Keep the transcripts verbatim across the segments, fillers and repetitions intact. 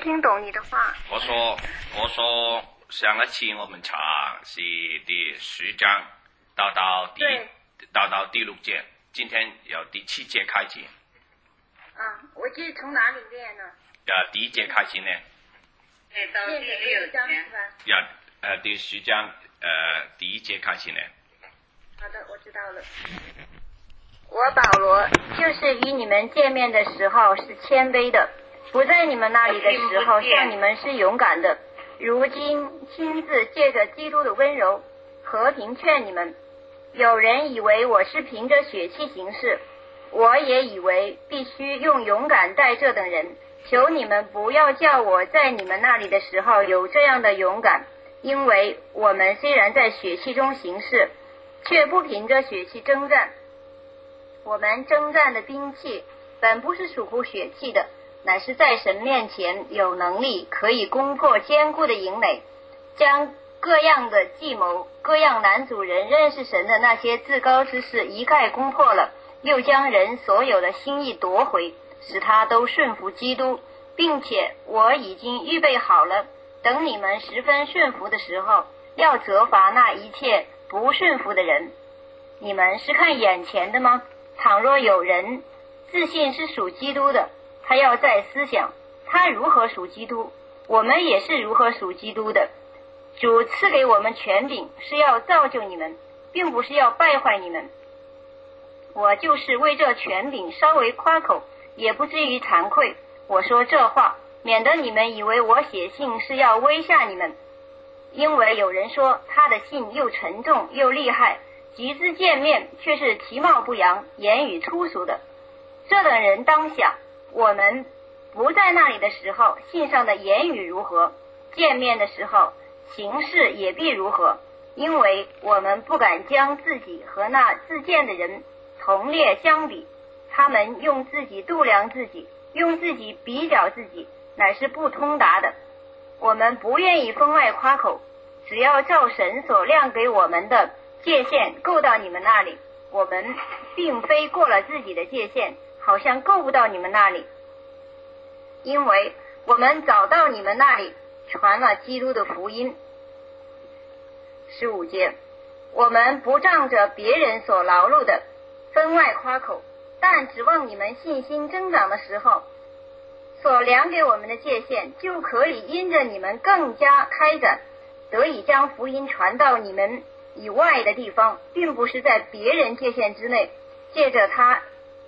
听懂你的话。 我说，我说上一次我们查是第十章，到到第到到第六节，今天由第七节开始。 啊，我记得从哪里练呢？ 呃，第一节开始呢。 对，到第六章是吧？ 呀，呃，第十章呃第一节开始呢。 好的，我知道了。我保罗就是与你们见面的时候是谦卑的，不在你们那里的时候像你们是勇敢的。如今亲自借着基督的温柔和平劝你们。有人以为我是凭着血气行事，我也以为必须用勇敢待这等人。求你们不要叫我在你们那里的时候有这样的勇敢，因为我们虽然在血气中行事，却不凭着血气征战。我们征战的兵器本不是属乎血气的，乃是在神面前有能力可以攻破坚固的营垒，将各样的计谋、各样男主人认识神的那些至高之事一概攻破了，又将人所有的心意夺回，使他都顺服基督，并且我已经预备好了，等你们十分顺服的时候，要责罚那一切不顺服的人。你们是看眼前的吗？倘若有人自信是属基督的，他要再思想他如何属基督，我们也是如何属基督的。主赐给我们权柄是要造就你们，并不是要败坏你们。我就是为这权柄稍微夸口，也不至于惭愧。我说这话，免得你们以为我写信是要威吓你们。因为有人说他的信又沉重又厉害，即至见面却是其貌不扬，言语粗俗的。这等人当想，我们不在那里的时候，信上的言语如何，见面的时候行事也必如何。因为我们不敢将自己和那自荐的人同列相比，他们用自己度量自己，用自己比较自己，乃是不通达的。我们不愿意分外夸口，只要照神所亮给我们的界限够到你们那里，我们并非过了自己的界限，好像够不到你们那里。因为我们早到你们那里传了基督的福音。十五节，我们不仗着别人所劳碌的分外夸口，但指望你们信心增长的时候，所量给我们的界限就可以因着你们更加开展，得以将福音传到你们以外的地方，并不是在别人界限之内。借着他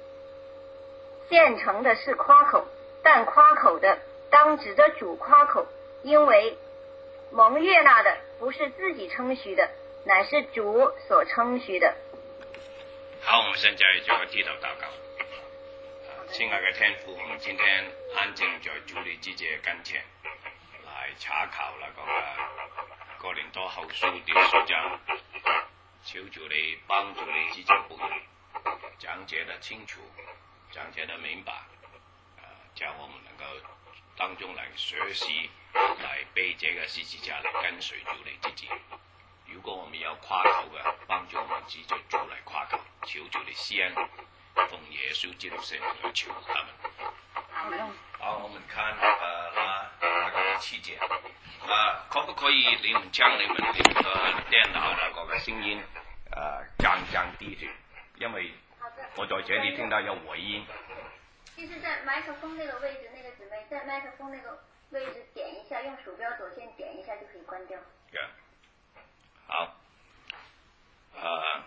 现成的是夸口，但夸口的当指着主夸口，因为蒙悦纳的不是自己称许的，乃是主所称许的。 好，我们现在做个低头祷告。亲爱的天父，我们今天安靜在主你之嘅跟前，來查考那個哥林多後書第十章，求主你幫助你之嘅僕人講解得清楚，講解得明白，呃，叫我們能夠當中來學習，來背這個十字架來跟隨主你自己。如果我們要誇口嘅，幫助我們指着主來誇口，求主你施恩。奉耶穌基督聖名來求他們。好，我們看呃那那個第七節，呃，可不可以你們將你們那個電腦那個嘅聲音呃降降低啲？因為我在這裡聽到有回音。 就是在麥克風那個位置，那個姊妹在麥克風那個位置點一下，用鼠標左鍵點一下就可以關掉。 對，好，呃。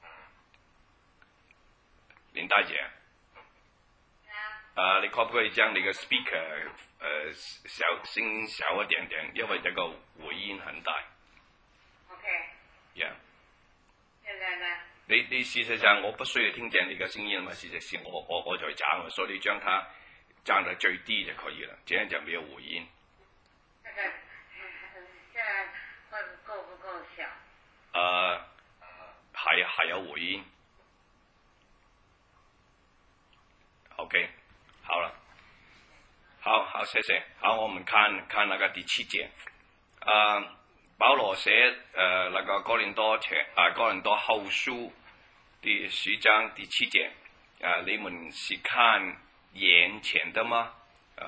林大姐，啊，你可唔可以將你嘅 speaker 誒小聲小一點點，因為這個回音很大。 OK。 Yeah。 現在呢？ 你你事實上我不需要聽見你嘅聲音嘛，事實上我我我在講，所以你將它降到最低就可以了，這樣就沒有回音。 這個，這會夠不夠小？ 呃，還還有回音。OK， 好了，好好謝謝。好，我們看看那個第七節。呃，保羅寫呃那個哥林多前啊哥林多後書第十章第七節。啊、呃，你們是看眼前的嗎？啊、呃，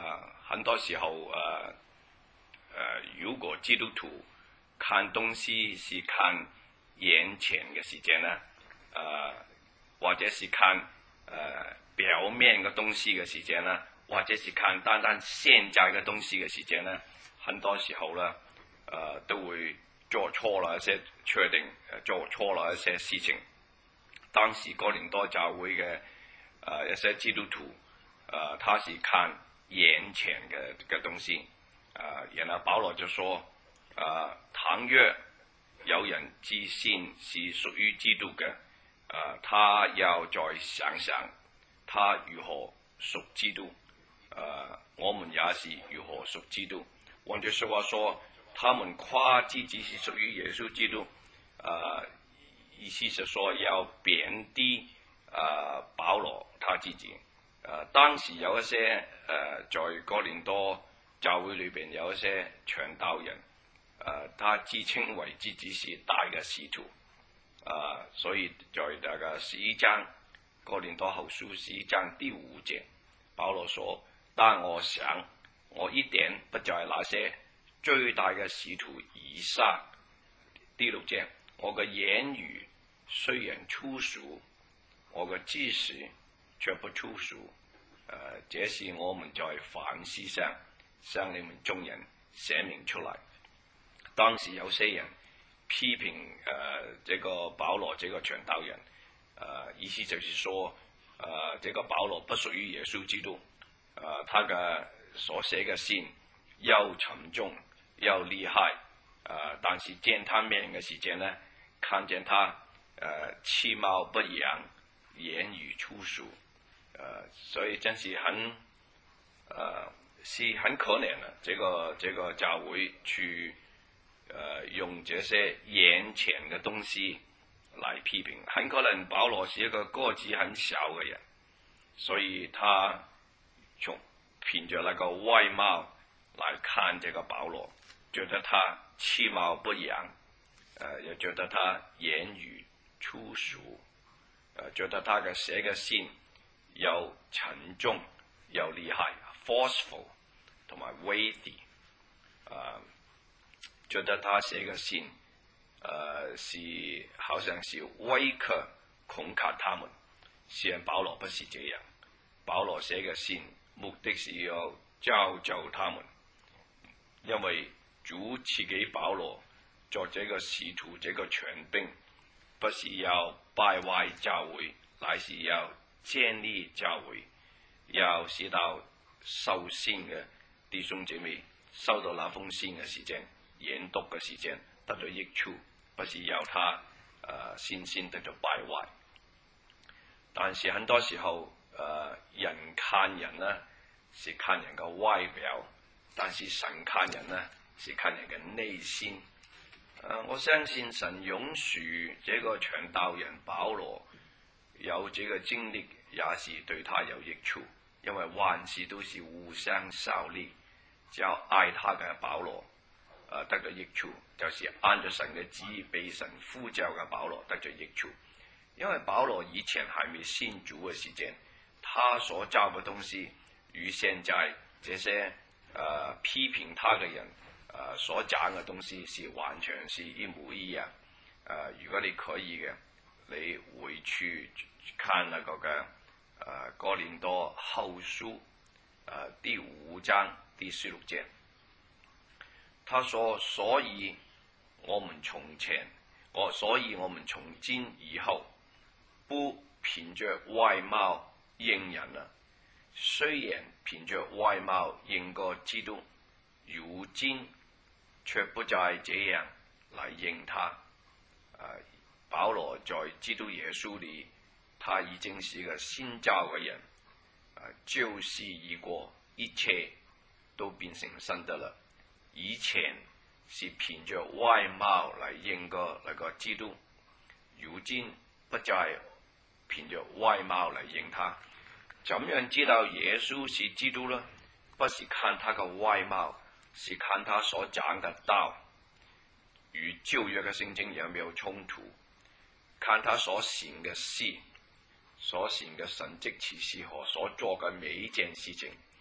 很多時候誒誒、呃呃，如果基督徒看東西是看眼前嘅事情呢，誒、呃、或者是看誒、呃、表面嘅東西嘅事情呢，或者是看單單現在嘅東西嘅事情呢，很多時候呢，誒、呃、都會做錯了一些確定，做錯了一些事情。當時哥林多教會嘅誒、呃、一些基督徒，誒、呃、他是看眼前嘅嘅東西，誒、呃、然後保羅就說，誒、呃、倘若有人自信是屬於基督嘅，誒、呃、他要再想想，他如何屬基督，誒、呃、我們也是如何屬基督。換句說話說，他們誇自己是屬於耶穌基督，誒、呃、意思是說要貶低誒保羅他自己。誒、呃、當時有一些誒、呃、在哥林多教會裏邊有一些傳道人，誒、呃、他自稱為自己是大嘅使徒，誒、呃、所以在大概十一章哥林多後書十一章第五節，保羅說：但我想我一點不在那些最大嘅使徒以上。第六節，我嘅言語雖然粗俗，我嘅知識卻不粗俗。誒、呃，這是我們在凡事上向你們眾人寫明出來。當時有些人批評誒、呃，這個保羅這個傳道人，誒、呃，意思就是說，誒、呃，這個保羅不屬於耶穌基督，誒、呃，他嘅所寫嘅信又沉重又厲害，誒、呃，但是見他面嘅時間呢，看見他誒其貌不揚，言語粗俗。誒、呃，所以真是很，誒、呃，是很可憐的。這個這個教會去，誒、呃，用這些眼前的東西來批評。很可能保羅是一個個子很小嘅人，所以他從憑着那個外貌來看這個保羅，覺得他其貌不揚，誒、呃，又覺得他言語粗俗，誒、呃，覺得他嘅寫嘅信又沉重又厲害 ，forceful 同埋 weighty， 啊，覺得他寫嘅信，呃，是好像是威嚇恐嚇他們。雖然保羅不是這樣，保羅寫嘅信目的是要造就他們，因為主賜給保羅做這個使徒，這個權柄，不是要敗壞教會，乃是要建立教會，要使到受信嘅弟兄姐妹收到那封信嘅時間，研讀嘅時間得到益處，不是要他誒先先得到敗壞。但是很多時候誒、呃、人看人呢是看人嘅外表，但是神看人呢是看人嘅內心。誒、呃、我相信神允許這個傳道人保羅有這個經歷，也是對他有益處，因為萬事都是互相效力，只要愛他嘅保羅，誒、呃、得到益處，就是按着神嘅旨意被神呼召嘅保羅得到益處。因為保羅以前還未信主嘅時間，他所教嘅東西與現在這些誒、呃、批評他嘅人誒、呃、所講嘅東西是完全是一模一樣。誒、呃，如果你可以嘅，你回去看那個嘅誒、呃、哥林多後書誒、呃、第五章第十六節，他說：所以我們從前，我所以我們從今以後，不憑着外貌認人了。雖然憑着外貌認過基督，如今卻不再這樣來認他。呃保羅在基督耶穌裏，他已經是一個新造嘅人，啊，舊事已過，一切都變成新的了。以前是憑着外貌來認個那個基督，如今不再憑着外貌來認他。怎樣知道耶穌是基督呢？不是看他個外貌，是看他所講的道，與舊約嘅聖經有沒有衝突？看他所行嘅事，所行嘅神蹟奇事和所做嘅每一件事情，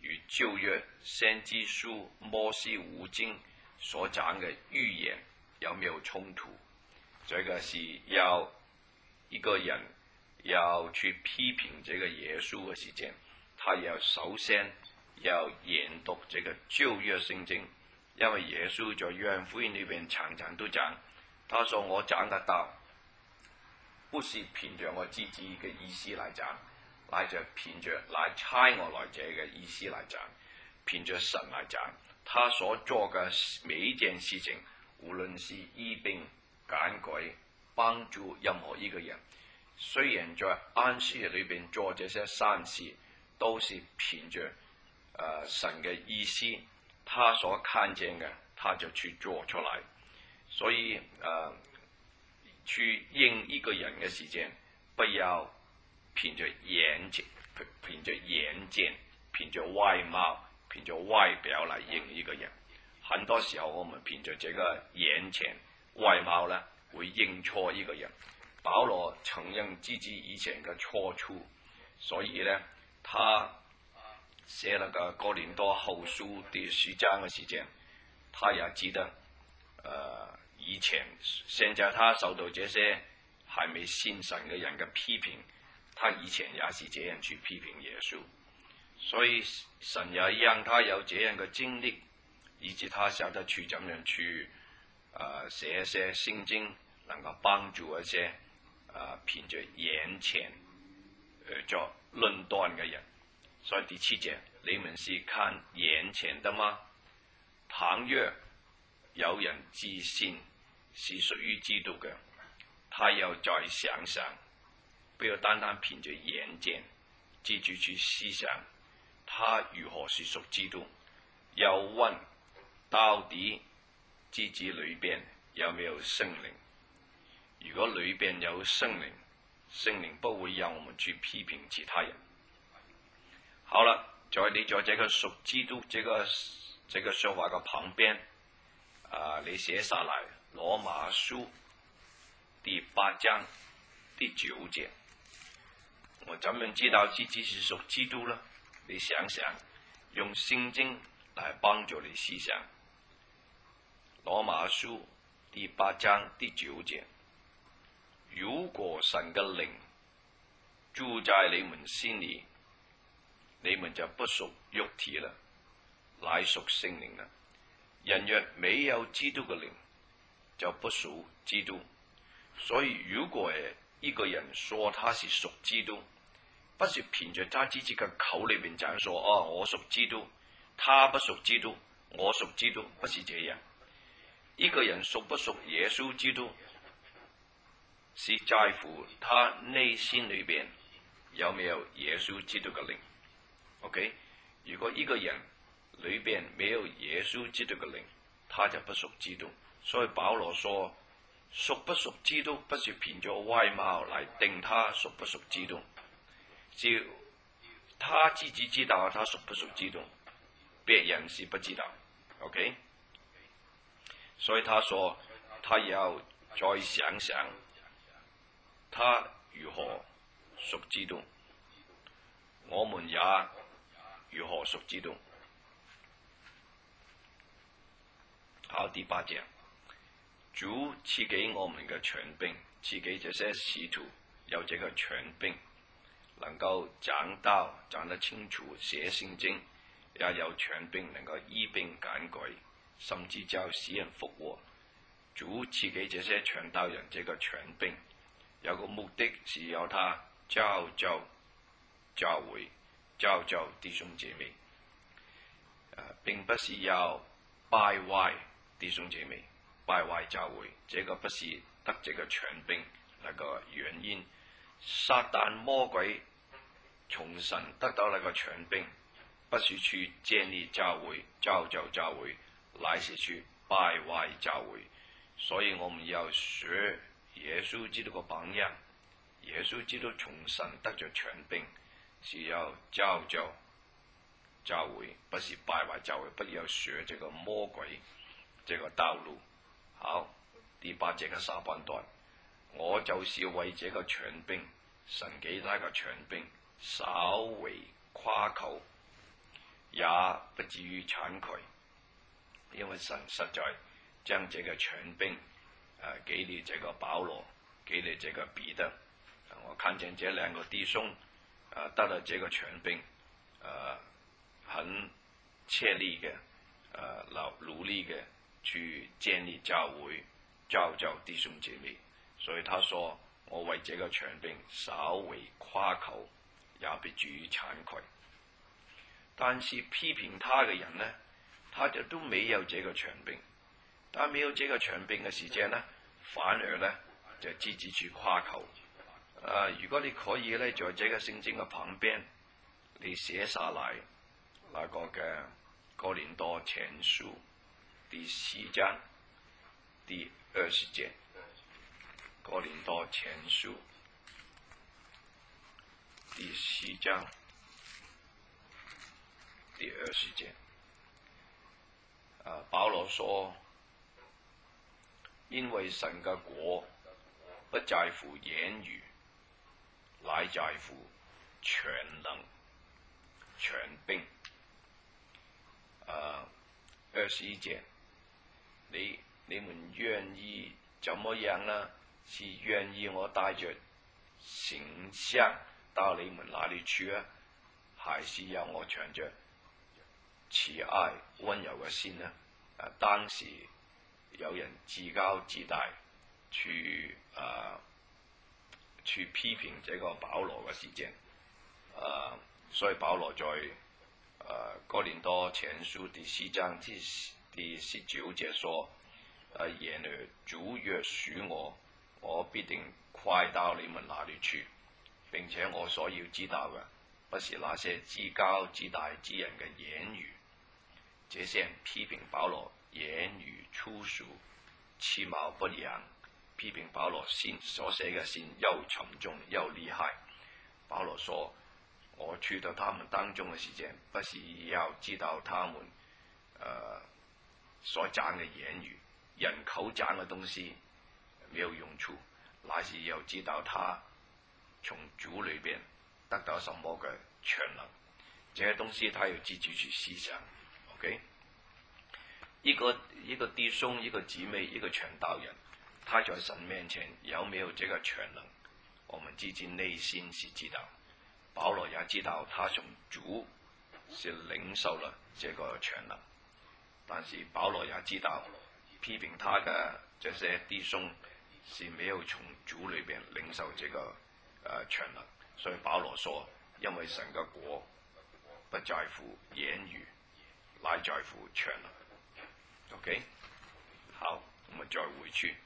與舊約先知書摩西五經所講嘅預言有沒有衝突？這個是要一個人要去批評這個耶穌嘅時間，他要首先要研讀這個舊約聖經，因為耶穌在約翰福音裏邊常常都講，他說我講嘅道不是憑着我自己嘅意思嚟講，乃就憑着來差我來者嘅意思嚟講，憑着神嚟講，他所做嘅每一件事情，無論是醫病、趕鬼、幫助任何一個人，雖然在安息日裏邊做這些善事，都是憑着、呃、神嘅意思，他所看見嘅，他就去做出來。所以誒、呃，去應一個人嘅時間，不要憑着眼睛，憑着眼見，憑着外貌，憑着外表來應一個人。很多時候我們憑着這個眼前外貌呢，會認錯一個人。保羅承認自己以前嘅錯處，所以呢，他寫了個哥林多後書第十章嘅時間，他也記得，呃，以前現在他受到這些還沒信神嘅人嘅批評，他以前也是這樣去批評耶穌，所以神也讓他有這樣嘅經歷，以致他曉得去怎樣去，呃，寫一些聖經，能夠幫助一些，呃，憑着眼前，呃，做論斷嘅人。所以第七節，你們是看眼前的嗎？倘若有人自信是屬於基督嘅，他要再想想，不要單單憑着眼見，記住去思想，他如何是屬基督。要問到底自己裏邊有沒有聖靈？如果裏邊有聖靈，聖靈不會讓我們去批評其他人。好了，在你在這個屬基督這個這個說話嘅旁邊，啊、呃，你寫下來羅馬書第八章第九節。我怎樣知道自己是屬基督呢？你想想，用聖經來幫助你思想。羅馬書第八章第九節，如果神嘅靈住在你們心裏，你們就不屬肉體了，乃屬聖靈了。人若沒有基督嘅靈，就不屬基督。所以如果一個人說他是屬基督，不是憑着他自己嘅口裏邊講說，哦，我屬基督，他不屬基督，我屬基督，不是這樣。一個人屬不屬耶穌基督，是在乎他內心裏邊有沒有耶穌基督嘅靈。OK， 如果一個人裏邊沒有耶穌基督嘅靈，他就不屬基督。所以保羅說，屬不屬基督，不是憑着外貌來定他屬不屬基督，是他自己知道他屬不屬基督，別人是不知道。OK， 所以他說，他要再想想，他如何屬基督，我們也如何屬基督。好，第八節，主賜給我們嘅權柄，賜給這些使徒有這個權柄，能夠講道講得清楚，寫聖經，也有權柄能夠醫病趕鬼，甚至叫死人復活。主賜給這些傳道人這個權柄，有個目的是要他教教教會，教教弟兄姐妹，呃，並不是要敗壞弟兄姐妹，敗壞教會，這個不是得這個權柄那個原因。撒旦魔鬼從神得到那個權柄，不是去建立教會、教教教會，乃是去敗壞教會。所以我們要學耶穌基督嘅榜樣。耶穌基督從神得着權柄，是要教教教會，不是敗壞教會。不要學這個魔鬼這個道路。好，第八節嘅下半段，我就是為這個權柄，神給那個權柄稍微誇口， 也不至於慚愧，因為神實在將這個權柄誒給了這個保羅，給了這個彼得。我看見這兩個弟兄誒、呃、得了這個權柄，誒、呃、很切力嘅誒勞努力嘅去建立教會，召集弟兄姐妹。所以他說：我為這個權柄稍微誇口，也不至於慚愧。但是批評他嘅人呢，他就都沒有這個權柄。但沒有這個權柄嘅時間呢，反而呢就自己去誇口。誒、呃，如果你可以呢，在這個聖經嘅旁邊，你寫下來那個嘅哥林多前書第四章第二十節。哥林多前書第四章第二十節，啊，保羅說：因為神嘅國不在乎言語，乃在乎權能、權柄。啊，二十一節，你你們願意怎麼樣呢？是願意我帶着形象到你們那裏去啊，還是要我存着慈愛溫柔嘅心呢？啊，當時有人自高自大，去啊去批評這個保羅嘅事件，啊，所以保羅在啊哥林多前書第四章第第十九節說：啊，然而主若許我，我必定快到你們那裏去，並且我所要知道嘅，不是那些自高自大之人嘅言語。這些人批評保羅言語粗俗、其貌不揚，批評保羅信所寫嘅信又沉重又厲害。保羅說：我去到他們當中嘅時間，不是要知道他們誒、呃、所講嘅言語，人口講嘅東西沒有用處，乃是要知道他從主裏邊得到什麼嘅權能，這些東西他要自己去思想。OK， 一個一個弟兄、一個姊妹、一個傳道人，他在神面前有沒有這個權能，我們自己內心是知道。保羅也知道他從主是領受了這個權能，但是保羅也知道批評他的這些弟兄是沒有從主裏邊領受這個呃權能，所以保羅說：因為神嘅國不在乎言語，乃在乎權能。OK， 好，我們再回去。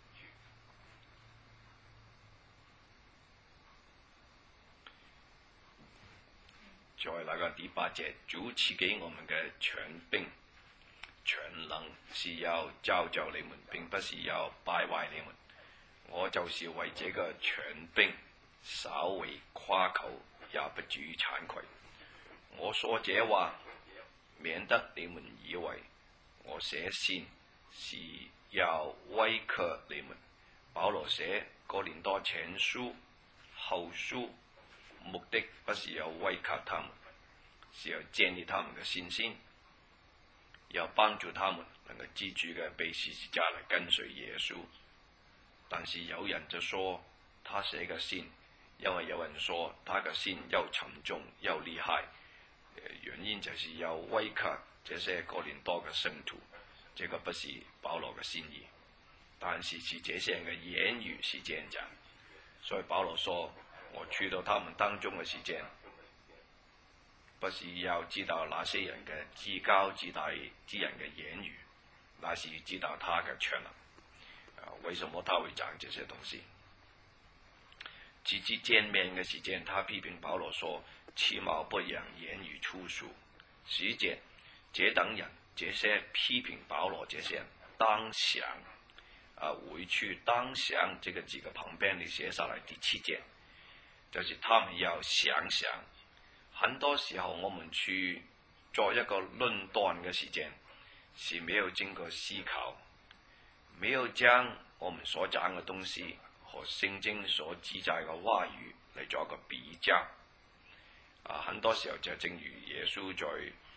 在那個第八節，主賜給我們嘅權柄、權能是要造就你們，並不是要敗壞你們。我就是為這個權柄稍微誇口，也不至於慚愧。我說這話，免得你們以為我寫信是要威嚇你們。保羅寫哥林多前書、後書，目的不是要威嚇他們，是要建立他們嘅信心，要幫助他們能夠記住嘅背十字架嚟跟隨耶穌。但是有人就說他寫嘅信，因為有人說他嘅信又沉重又厲害，原因就是要威嚇這些哥林多嘅聖徒，這個不是保羅嘅心意。但是是這些人嘅言語是這樣講，所以保羅說：我去到他們當中嘅時間，不是要知道那些人嘅自高自大之人嘅言語，乃是知道他嘅權能。啊，為什麼他會講這些東西？直至見面嘅時間，他批評保羅說：其貌不揚，言語粗俗。十節，這等人，這些批評保羅這些人，當想啊，回去當想這個字嘅旁邊，你寫下來第七節，就是他們要想想。很多時候，我們去做一個論斷嘅時間，是沒有經過思考，沒有將我們所講嘅東西和聖經所記載嘅話語嚟做一個比較。啊，很多時候就正如耶穌在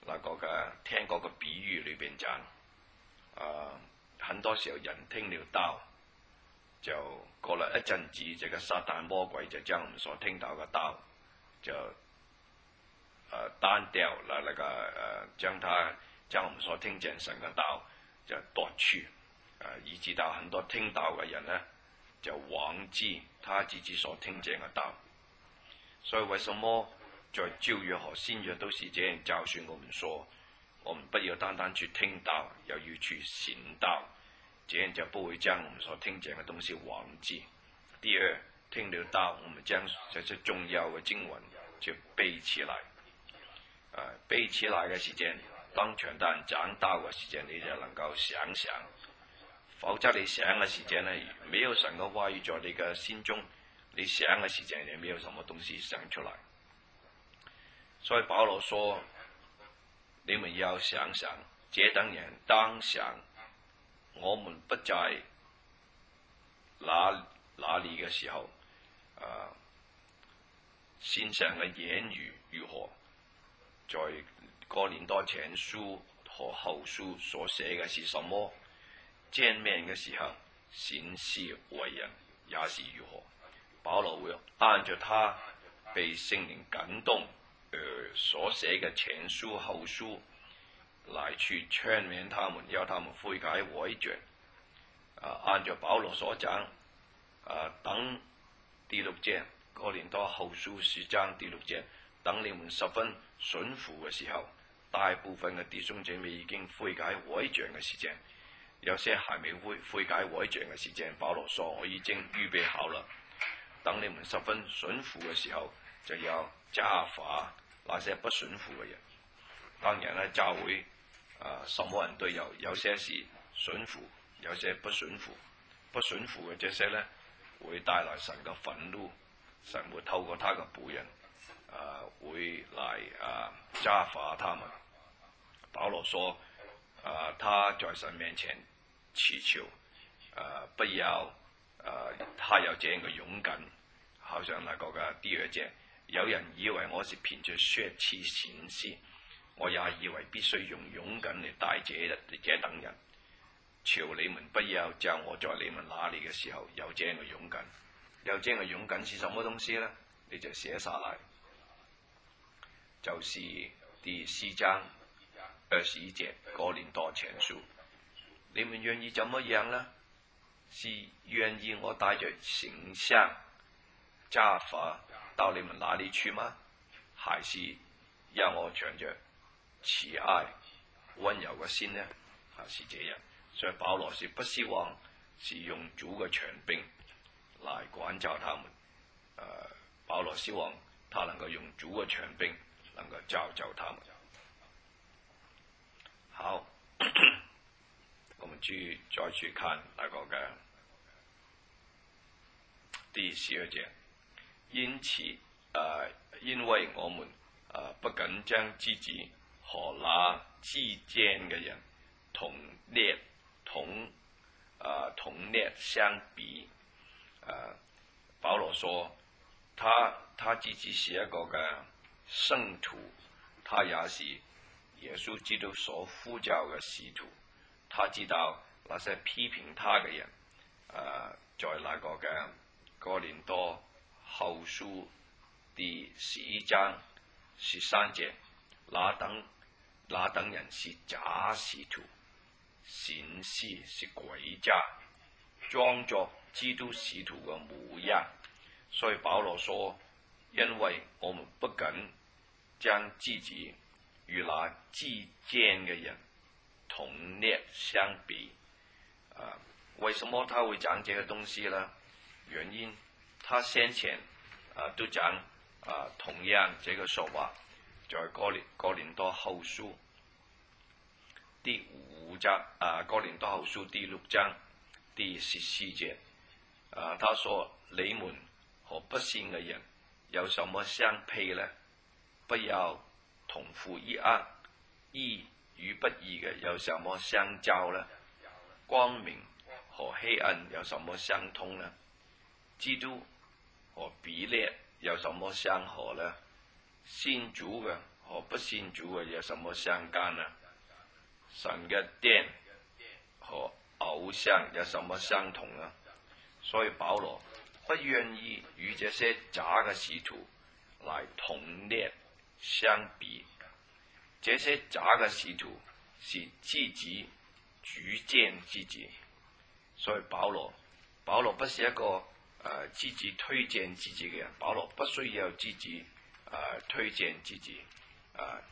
那個嘅聽過個比喻裏邊講，啊，很多時候人聽了道，就過了一陣子，這個撒旦魔鬼就將我們所聽到嘅道就呃單掉了，那個呃將他將我們所聽見神嘅道就奪去，啊、呃，以致到很多聽道嘅人呢就忘記他自己所聽見嘅道。所以為什麼在舊約和新約都是這樣教訓我們說，我們不要單單去聽道，又要去行道，這樣就不會將我們所聽見嘅東西忘記。第二，聽了道，我們將這些重要嘅經文就背起來。啊，背起來嘅時間，當傳道人講道嘅時間，你就能夠想想。否則你想嘅時間呢，沒有神嘅話語在你嘅心中，你想嘅時間也沒有什麼東西想出來。所以保羅說，你們要想想，這等人當想，我們不在哪哪裏嘅時候，啊，線上嘅言語如何？在哥林多前書和後書所寫嘅是什麼？見面嘅時候，行事為人也是如何？保羅會按照他被聖靈感動而所寫嘅前書後書來去勸勉他們，要他們悔改歸正。啊，按照保羅所講，啊，等第六節哥林多後書十章第六節，等你們十分順服嘅時候，大部分嘅弟兄姐妹已經悔改歸正嘅時間，有些還未悔悔改歸正嘅時間，保羅說我已經預備好了。等你們十分順服嘅時候，就要責罰那些不順服嘅人。當然咧，教會啊，什麼人都有，有些是順服，有些不順服。不順服嘅這些咧，會帶來神嘅憤怒，神會透過他嘅僕人啊，會嚟啊責罰他們。保羅說啊，他在神面前祈求啊，不要。啊！他有這樣嘅勇敢，好像那個嘅第二節，有人以為我是憑着血氣行事，我也以為必須用勇敢嚟帶這這等人。求你們不要叫我在你們那裏嘅時候有這樣嘅勇敢。有這樣嘅勇敢是什麼東西呢？你就寫下來，就是第四章二十一節哥林多前書。你們願意怎麼樣呢？是願意我帶着形象責罰到你們那裏去嗎？還是讓我存着慈愛溫柔嘅心呢？還是這樣？所以保羅是不希望是用主嘅權柄來管教他們。呃，保羅希望他能夠用主嘅權柄能夠教教他們。好。我們去再去看那個嘅第十二節，因此，誒、呃，因為我們誒、呃、不敢將自己和那自薦嘅人同列同誒、呃、同列相比。誒、呃，保羅說，他他自己是一個嘅聖徒，他也是耶穌基督所呼召嘅使徒。他知道那些批評他嘅人，誒、呃，在那個嘅哥林多後書第十一章十三節，那等那等人是假使徒，行事是詭詐，裝作基督使徒嘅模樣。所以保羅說，因為我們不敢將自己與那自薦嘅人同列相比。啊，為什麼他會講這個東西呢？原因他先前啊都講啊同樣這個說話，在哥林哥林多後書第五章啊，哥林多後書第六章第十四節啊，他說：你們和不信嘅人有什麼相配呢？不要同負一軛，義與不義嘅有什麼相交呢？光明和黑暗有什麼相通呢？基督和比列有什麼相合呢？信主嘅和不信主嘅有什麼相干呢？神嘅殿和偶像有什麼相同呢？所以保羅不願意與這些假嘅使徒來同列相比。這些假嘅使徒是自己主見自己，所以保羅保羅不是一個誒、呃、自己推薦自己嘅人，保羅不需要自己誒、呃、推薦自己。誒、呃，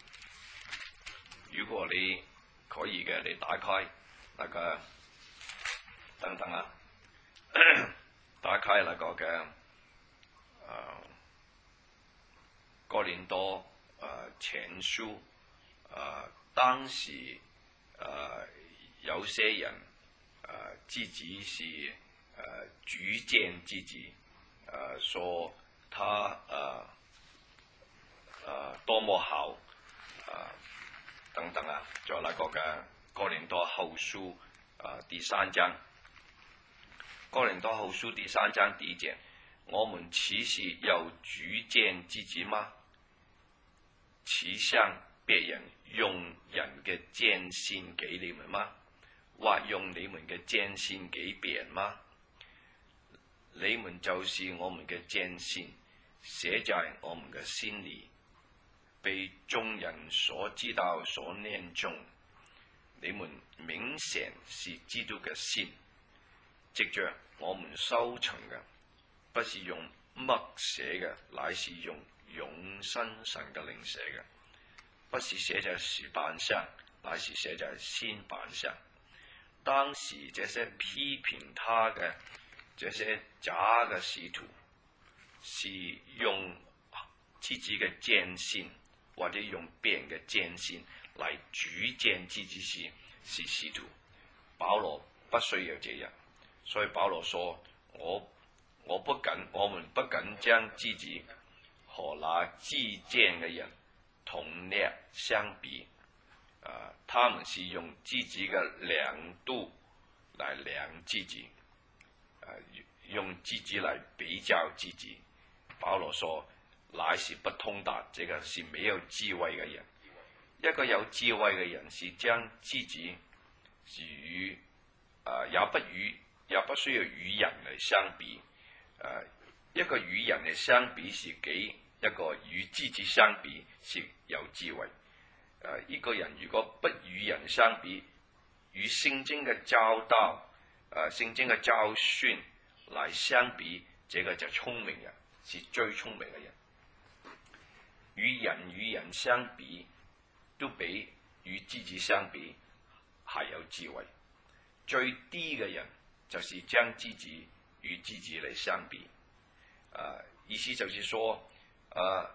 如果你可以嘅，你打開那個等等啊，打開那個嘅誒、呃、哥林多誒、呃、前書誒、呃，當時誒、呃、有些人誒、呃、自己是誒、呃、主見自己誒、呃，說他誒。呃誒、呃，多麼好誒、呃，等等啊！仲有那個嘅哥林多後書誒、呃、第三章，哥林多後書第三章第一節，我們豈是有主見自己嗎？豈像別人用人嘅見先給你們嗎？或用你們嘅見先給別人嗎？你們就是我們嘅見先，寫在我們嘅心裏，被眾人所知道所念中。你們明顯是基督嘅心，藉着我們收藏嘅，不是用墨寫嘅，乃是用永生神嘅靈寫嘅，不是寫在石板上，乃是寫在心板上。當時這些批評他嘅這些假嘅使徒，是用自己嘅見先，或者用別人嘅見先嚟主見自己是是使徒。保羅不需要這樣，所以保羅說：我我不敢，我們不敢將自己和那自見嘅人同列相比。啊、呃，他們是用自己嘅量度來量自己，啊、呃，用自己來比較自己。保羅說：乃是不通達，這個是沒有智慧嘅人。一個有智慧嘅人是將自己是與啊、呃，也不與也不需要與人嚟相比。啊、呃，一個與人嚟相比是幾，一個與自己相比是有智慧。啊、呃，一個人如果不與人相比，與聖經嘅教導、啊聖經嘅教訓嚟相比，這個就聰明人，是最聰明嘅人。與人與人相比，都比與自己相比還有智慧。最低嘅人就是將自己與自己嚟相比。啊，意思就是說，啊，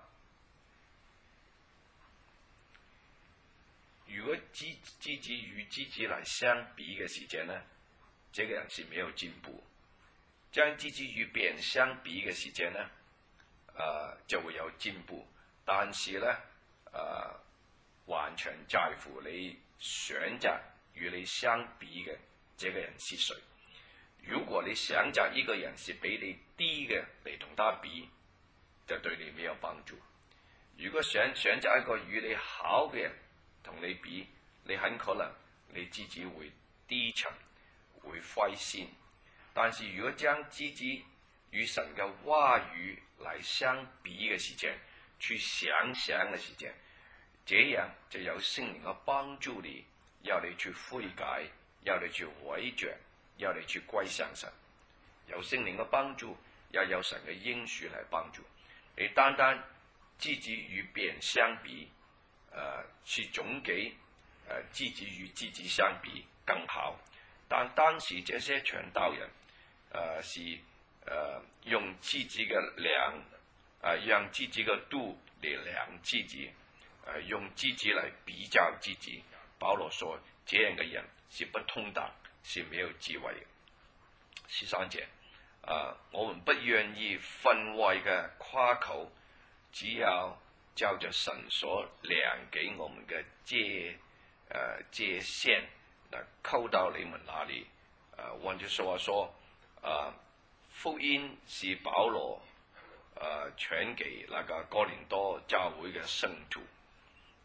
如果自自己與自己嚟相比嘅時間呢，這個人是沒有進步。將自己與別人相比嘅時間呢，啊，就會有進步。但是呢，啊，完全在乎你選擇與你相比嘅這個人是誰。如果你選擇一個人是比你低嘅嚟同他比，就對你沒有幫助。如果選選擇一個與你好嘅人同你比，你很可能你自己會低沉，會灰心。但是如果將自己與神嘅話語嚟相比嘅時間，去想想嘅時間，這樣就有聖靈嘅幫助你，要你去悔改，要你去回轉，要你去歸向神。有聖靈嘅幫助，又有神嘅應許嚟幫助你。單單自己與別人相比，誒、呃，是總比誒、呃、自己與自己相比更好。但當時這些傳道人，誒、呃，是誒、呃、用自己嘅量。啊，讓自己嘅度嚟量自己，啊，用自己嚟比較自己。保羅說：這樣嘅人是不通達，是沒有智慧嘅。十三節，啊，我們不願意分外嘅誇口，只有照着神所量給我們嘅界，誒、啊、界線，嗱，扣到你們那裡。啊，換句說話說，啊，福音是保羅。誒、呃，傳給那個哥林多教會嘅聖徒，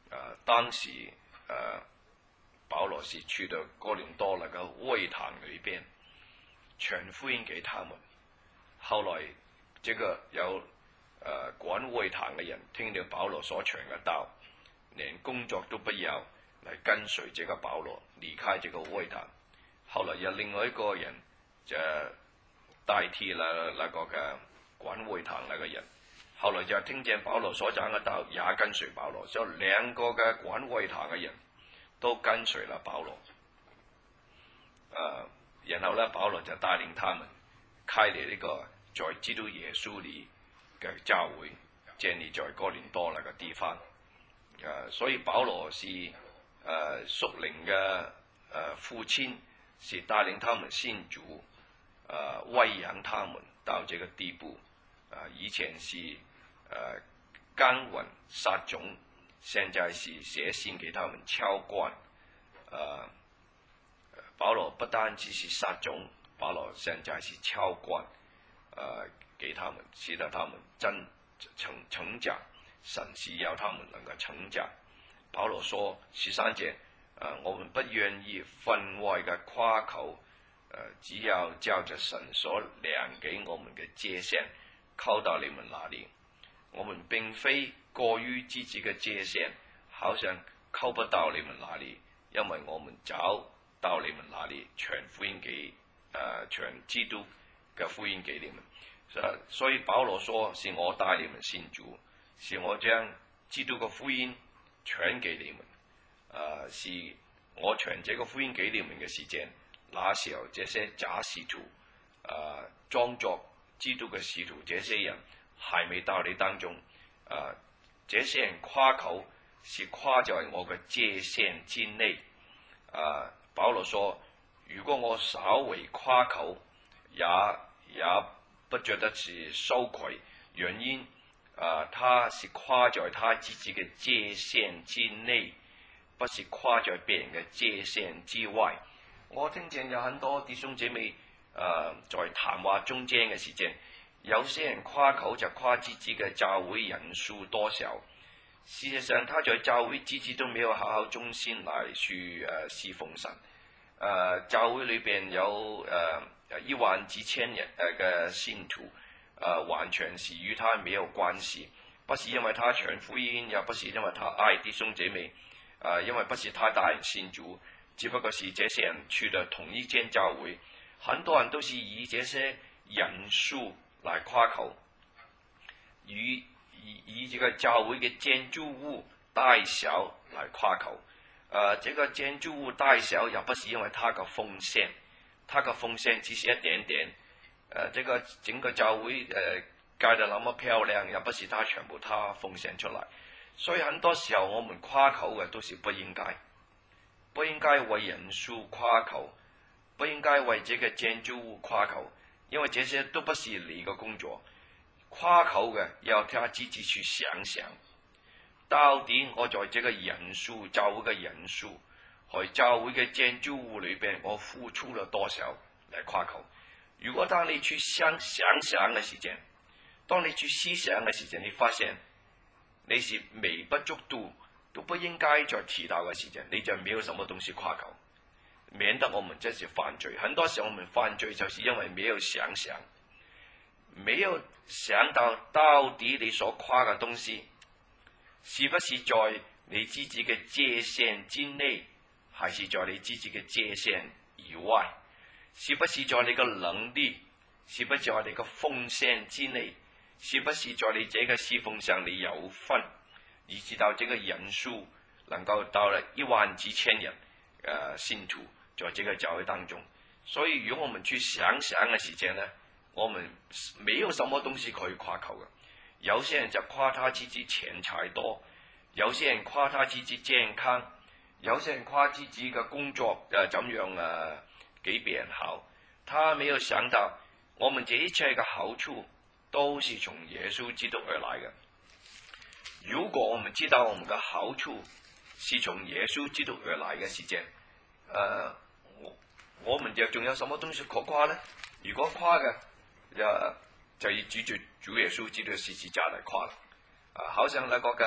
呃，當時誒、呃、保羅是去到哥林多那個會堂裏邊傳福音給他們。後來這個有誒、呃、管會堂嘅人聽到保羅所傳嘅道，連工作都不要嚟跟隨這個保羅離開這個會堂。後來有另外一個人就代替了那個嘅管會堂那個人，後來就聽見保羅所講嘅道，也跟隨保羅，所以兩個嘅管會堂嘅人都跟隨了保羅。誒、呃，然後咧，保羅就帶領他們開嚟呢個在基督耶穌裏嘅教會，建立在哥林多那個地方。誒、呃，所以保羅是誒屬靈嘅誒父親，是帶領他們信主，誒、呃、餵養他們到這個地步。誒、呃，以前是誒耕耘撒種，現在是寫信給他們澆灌。誒、呃，保羅不單只是撒種，保羅現在是澆灌，誒、呃，給他們，使得他們真成成長。神是要他們能夠成長。保羅說十三節，誒、呃，我們不願意分外嘅誇口，誒、呃，只要照着神所量給我們嘅界限，扣到你們那裏。我們並非過於自己嘅界限，好像扣不到你們那裏，因為我們找到你們那裏，傳福音給誒傳基督嘅福音給你們。所以保羅說是我帶你們信主，是我將基督嘅福音傳給你們。誒、呃，是我傳這個福音給你們嘅時間，那時候這些假使徒誒裝作基督嘅使徒，這些人還未到你當中。誒、呃，這些人誇口是誇在我嘅界限之內。誒、呃，保羅說，如果我稍微誇口，也也不覺得是羞愧，原因啊、呃，他是誇在他自己嘅界限之內，不是誇在別人嘅界限之外。我聽見有很多弟兄姐妹啊、呃，在談話中間嘅時間，有些人誇口就誇自己嘅教會人數多少，事實上他在教會自己都沒有好好忠心來去誒、呃、侍奉神。誒、呃，教會裏邊有誒。呃一萬幾千人誒嘅信徒，誒、呃、完全是與他沒有關係，不是因為他傳福音，也不是因為他愛弟兄姐妹，誒、呃、因為不是他帶人信主，只不過是這些人去了同一間教會，很多人都是以這些人數來誇口，以以以這個教會嘅建築物大小來誇口，誒、呃、這個建築物大小也不是因為他嘅奉獻。他嘅奉獻只是一點點，誒、呃，這個整個教會誒蓋得那麼漂亮，也不是他全部他奉獻出來。所以很多時候我們誇口嘅都是不應該，不應該為人數誇口，不應該為這個建築物誇口，因為這些都不是你嘅工作。誇口嘅要他自己去想想，到底我在這個人數教會嘅人數。喺教會嘅建築物裏邊，我付出了多少嚟誇口？如果當你去想想想嘅時間，當你去思想嘅時間，你發現你是微不足道，都不應該再提到嘅時間，你就沒有什麼東西誇口，免得我們真是犯罪。很多時候我們犯罪就是因為沒有想想，沒有想到到底你所誇嘅東西，是不是在你自己嘅界限之內？還是在你自己嘅界限以外？是不是在你嘅能力？是不是在你嘅奉獻之內？是不是在你這個侍奉上你有份，以至到這個人數能夠到了一萬幾千人誒、呃、信徒在這個教會當中？所以如果我們去想想嘅時間呢，我們沒有什麼東西可以誇口嘅。有些人就誇他自己錢財多，有些人誇他自己健康。有些人誇自己嘅工作誒、呃，怎樣誒、呃，比別人好。他沒有想到，我們這一切嘅好處都是從耶穌基督而來嘅。如果我們知道我們嘅好處是從耶穌基督而來嘅時間，誒、呃，我我們就仲有什麼東西可誇呢？如果誇嘅，誒就要指住主耶穌基督嘅十字架嚟誇啦。啊，好像那個嘅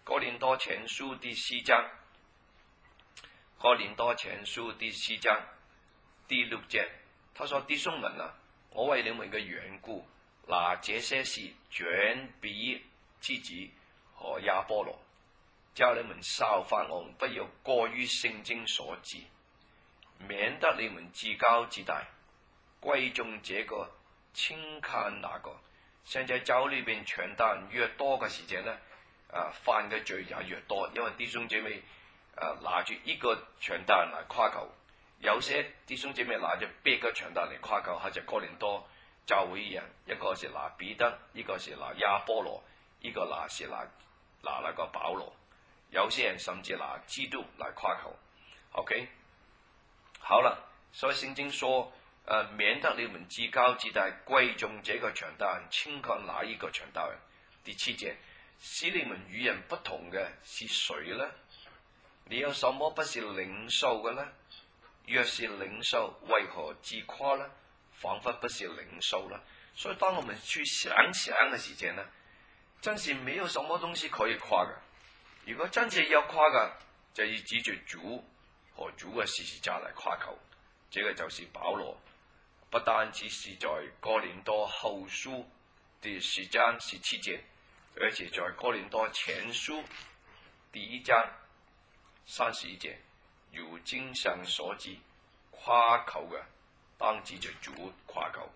哥林多前書第四章，哥林多前書第四章第六節，他說：弟兄們啊，我為你們嘅緣故，拿這些事轉俾自己和亞波羅，叫你們效法我們，不要過於聖經所指，免得你們自高自大，貴重這個輕看那個。現在教裏邊傳道人越多嘅時間呢，啊犯嘅罪也越多，因為弟兄姐妹啊拿住一個傳道人嚟誇口，有些弟兄姐妹拿住別個傳道人嚟誇口，好似哥林多教會一樣，一個是拿彼得，一個是拿亞波羅，一個拿是拿拿那個保羅，有些人甚至拿基督嚟誇口。OK， 好了，所以聖經說。呃，免得你們自高自大，貴重這個傳道人，輕看那一個傳道人。第七節，使你們與人不同嘅是誰呢？你有什麼不是領受嘅呢？若是領受，為何自誇呢？仿佛不是領受啦。所以當我們去想想嘅時間呢，真是沒有什麼東西可以誇嘅。如果真係要誇嘅，就要指住主和主嘅十字架嚟誇口。這個就是保羅。不單只是在哥林多後書第十章十七節，而且在哥林多前書第一章三十一節，如經上所指，誇口嘅當指着主誇口。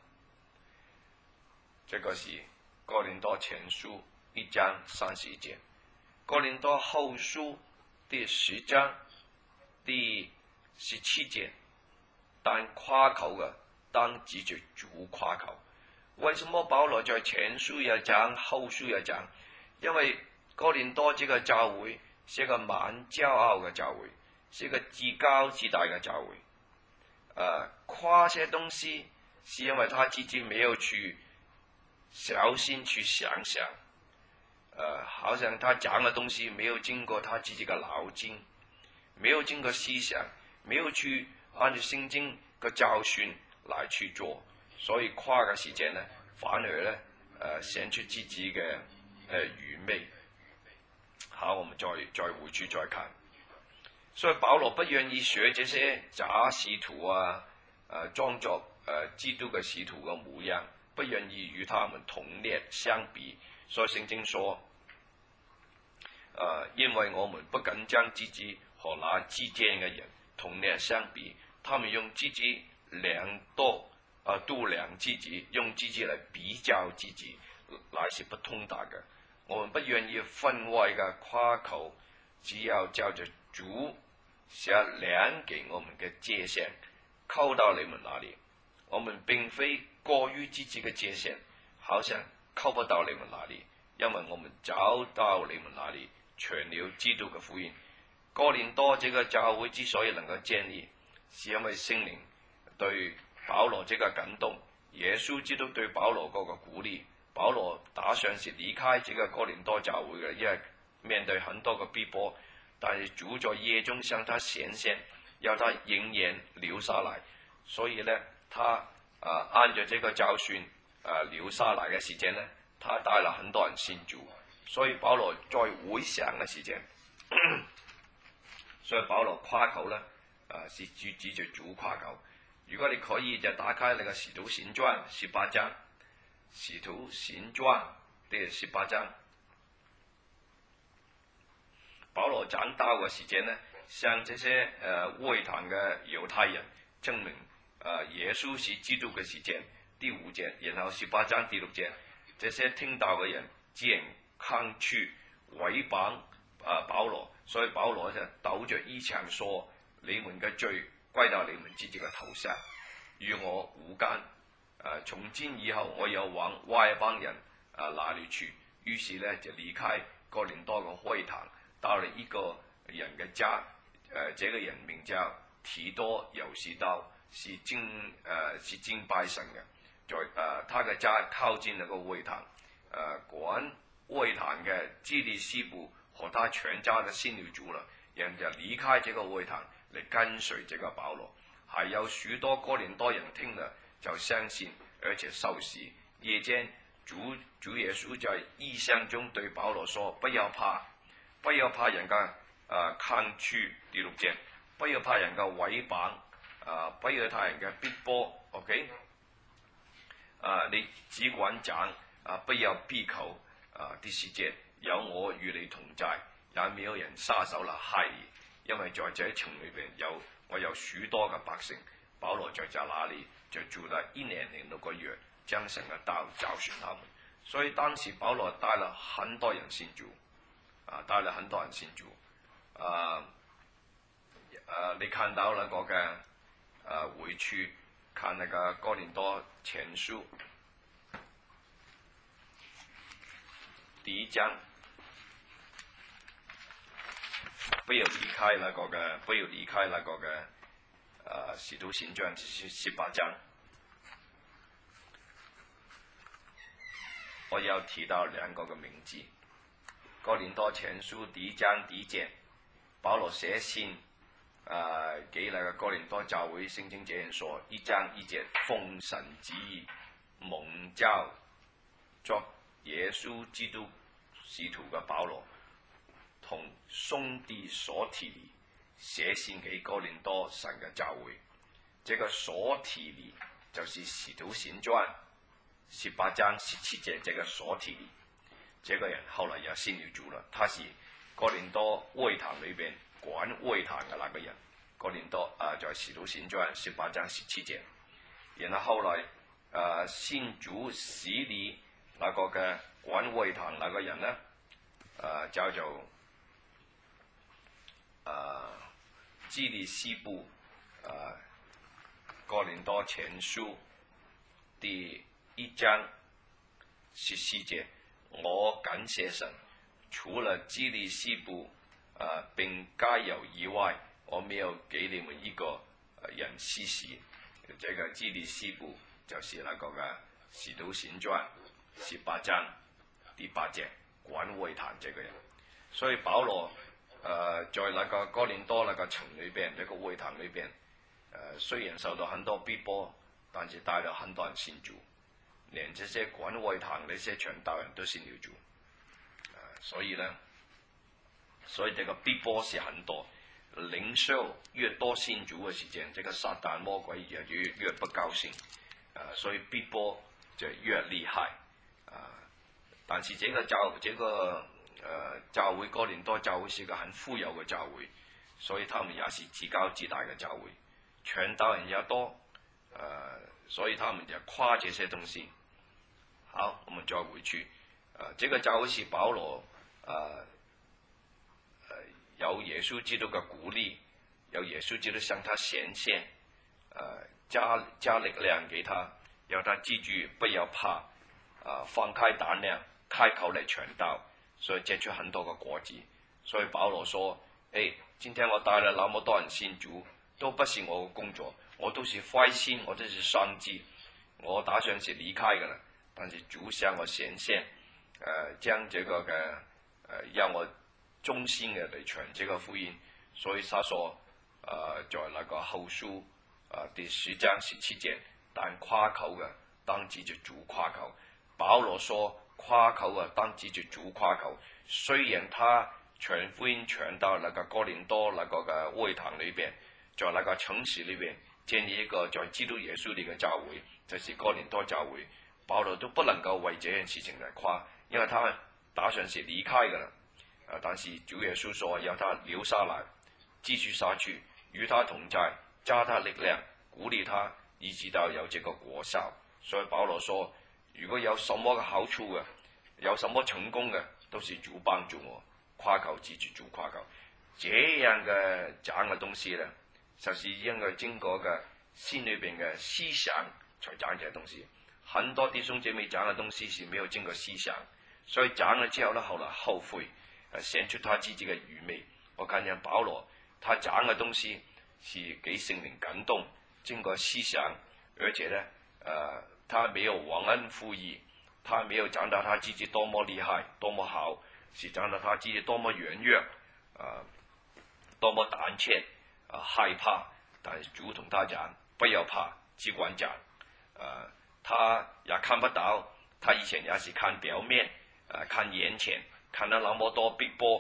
這個是哥林多前書一章三十一節，哥林多後書第十章第十七節，但誇口嘅當指着主誇口。為什麼保羅在前書也講，後書也講？因為哥林多這個教會是一個蠻驕傲嘅教會，是一個自高自大嘅教會。誒、呃，誇些東西是因為他自己沒有去小心去想想，誒、呃，好像他講嘅東西沒有經過他自己嘅腦筋，沒有經過思想，沒有去按照聖經嘅教訓來去做，所以誇嘅時間呢，反而呢，誒、呃，顯出自己嘅誒、呃、愚昧。好，我們再再回去再看，所以保羅不願意學這些假使徒啊，誒、呃，裝作誒、呃、基督嘅使徒嘅模樣，不願意與他們同列相比。所以聖經說，誒、呃，因為我們不敢將自己和那之間嘅人同列相比，他們用自己量度啊度量自己，用自己來比較自己，乃是不通達嘅。我們不願意分外嘅誇口，只要照着主寫量給我們嘅界限，扣到你們那裏。我們並非過於自己嘅界限，好像扣不到你們那裏，因為我們找到你們那裏，傳了基督嘅福音。哥林多這個教會之所以能夠建立，是因為聖靈對保羅這個感動，耶穌基督對保羅嗰個鼓勵。保羅打算是離開這個哥林多教會嘅，因為面對很多個逼迫，但是主在夜中向他顯現，要他仍然留下來。所以呢，他啊按照這個教訓啊留下來嘅時間呢，他帶了很多人信主。所以保羅在回想嘅時間，所以保羅誇口呢，啊是指指着主誇口。如果你可以就打開那個使徒行傳十八章，使徒行傳第十八章，保羅講道嘅時間呢，向這些誒、呃、會堂嘅猶太人證明誒、呃、耶穌是基督嘅時間，第五節，然後十八章第六節，這些聽到嘅人竟然抗拒毀謗啊保羅，所以保羅就抖着衣裳說：你們嘅罪歸到你們自己嘅頭上，與我無干。誒、呃，從今以後我要往外邦人啊那裏去。於是呢，就離開哥林多嘅會堂，到了一個人嘅家。誒、呃，這個人名叫提多猶士道，是敬誒是敬拜神嘅。在誒、呃，他嘅家靠近那個會堂，誒、呃、管會堂嘅基利司布和他全家都信了主了，人就離開這個會堂嚟跟隨這個保羅。還有許多哥林多人聽了就相信，而且受洗。夜間主主耶穌在異象中對保羅說：不要怕， 不要怕人家啊看住第六節，不要怕人家毀謗啊，不要怕人家逼迫 ，OK？ 啊，你只管講啊，不要閉口啊。第十節，有我與你同在，也沒有人撒手來害你，因為在這城裏邊有我有許多嘅百姓。保羅在在那裡就住了一年零六個月，將神嘅道教訓他們。所以當時保羅帶了很多人信主，啊，帶了很多人信主，啊，啊，你看到那個嘅，啊，回去看那個哥林多前書第一章，不要離開那個嘅，不要離開那個嘅，啊，使徒行傳十八章。我要提到兩個嘅名字，哥林多前書第一章第一節，保羅寫信，啊，給那個哥林多教會，聖經這樣說，一章一節，奉神旨意蒙召作耶穌基督使徒嘅保羅，同兄弟所提尼寫信給哥林多神嘅教會。這個所提尼就是使徒行傳十八章十七節，這個所提尼，這個人後來也信了主了。他是哥林多會堂裏邊管會堂嘅那個人。哥林多啊，在使徒行傳十八章十七節。然後後來啊，信主洗禮那個嘅管會堂那個人呢，啊，叫做啊基利西布。啊，哥林多前書第一章十四節，我感謝神，除了基利西布啊並加油以外，我沒有給你們一個人施洗。這個基利西布就是那個嘅使徒行傳十八章第八節管會堂這個人。所以保羅誒、呃、在那個哥林多那個城裏邊，那個會堂裏邊，誒、呃、雖然受到很多逼迫，但是帶了很多人信主。連這些管會堂那些傳道人都信了主，啊，所以呢，所以這個逼迫是很多，領袖越多信主嘅時間，這個撒旦魔鬼也越越不高興，啊，所以逼迫就越厲害，啊，但是這個教這個呃教會哥林多教會是個很富有嘅教會，所以他們也是自高自大嘅教會，傳道人也多，呃，所以他們就誇這些東西。好，我們再回去。呃，這個教會是保羅，呃，呃，有耶穌基督嘅鼓勵，有耶穌基督向他顯現，呃，加加力量給他，要他記住不要怕，啊、呃，放開膽量，開口嚟傳道，所以結出很多個果子。所以保羅說：誒，今天我帶了那麼多人信主，都不是我嘅工作，我都是灰心，我都是喪志，我打算是離開嘅啦。但是主向我顯現，誒、呃、將這個嘅誒、呃、讓我忠心嘅嚟傳這個福音，所以他說誒、呃、在那個後書誒、呃、第十章十七節，但誇口嘅當指着主誇口。保羅說誇口嘅當指着主誇口，雖然他傳福音傳到那個哥林多那個嘅會堂裏邊，在那個城市裏邊建立一個在基督耶穌裏嘅教會，就是哥林多教會。保羅都不能夠為這件事情來誇，因為他打算是離開的了。啊，但是主耶穌說要他留下來，繼續下去，與他同在，加他力量，鼓勵他，以直到有這個果效。所以保羅說，如果有什麼嘅好處嘅，有什麼成功嘅，都是主幫助我，誇口指住主誇口。這樣嘅講嘅東西呢，就是應該經過嘅心裏邊嘅思想才講這些東西。很多弟兄姐妹講嘅東西是沒有經過思想，所以講了之後呢，後來後悔，誒顯出他自己嘅愚昧。我看見保羅，他講嘅東西是給聖靈感動，經過思想，而且呢，誒、呃，他沒有忘恩負義，他沒有講到他自己多麼厲害、多麼好，是講到他自己多麼軟弱，啊、呃，多麼膽怯，啊、呃，害怕。但是主同他講，不要怕，只管講，啊、呃。他也看不到，他以前也是看表面，呃，看眼前，看到那麼多逼迫，